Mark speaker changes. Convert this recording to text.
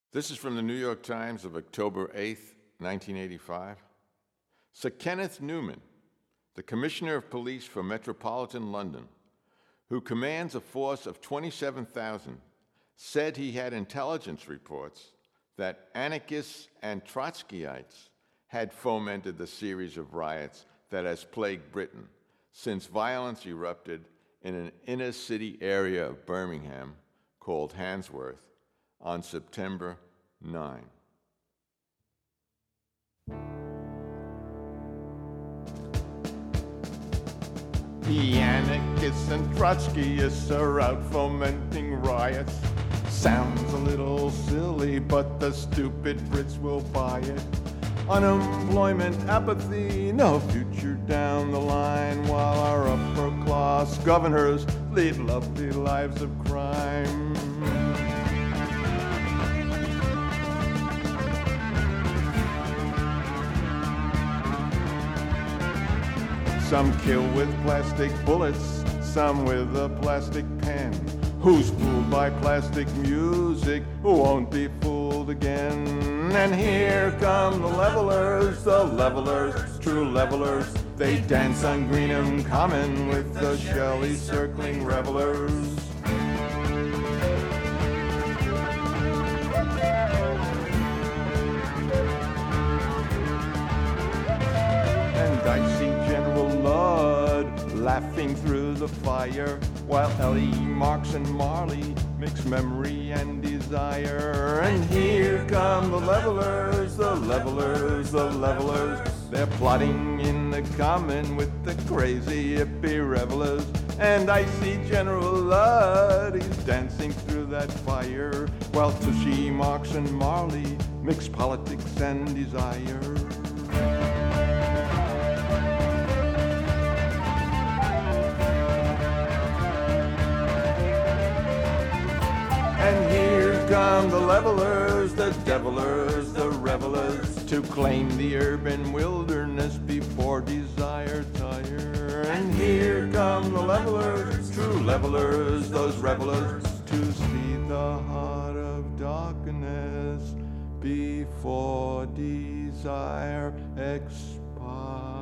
Speaker 1: This is from the New York Times of October 8th, 1985. Sir Kenneth Newman, the Commissioner of Police for Metropolitan London, who commands a force of 27,000, said he had intelligence reports that anarchists and Trotskyites had fomented the series of riots that has plagued Britain since violence erupted in an inner-city area of Birmingham called Handsworth on September 9. The anarchists and Trotskyists are out fomenting riots. Sounds a little silly, but the stupid Brits will buy it. Unemployment, apathy, no future down the line, while our upper-class governors lead lovely lives of crime. Some kill with plastic bullets, some with a plastic pen. Who's fooled by plastic music won't be fooled again. And here come the levelers, true levelers. They dance on Greenham Common with the Shelley circling revelers. And I see General Ludd laughing through the fire, while Ellie, Marx, and Marley mix memory and desire. And here come the levelers, the levelers, the levelers. They're plotting in the common with the crazy hippie revelers. And I see General Ludd, he's dancing through that fire, while Tushy, Marx, and Marley mix politics and desire. And here come the levelers, the devilers, the revelers, to claim the urban wilderness before desire tire. And here come the levelers, true levelers, those revelers, to see the heart of darkness before desire expires.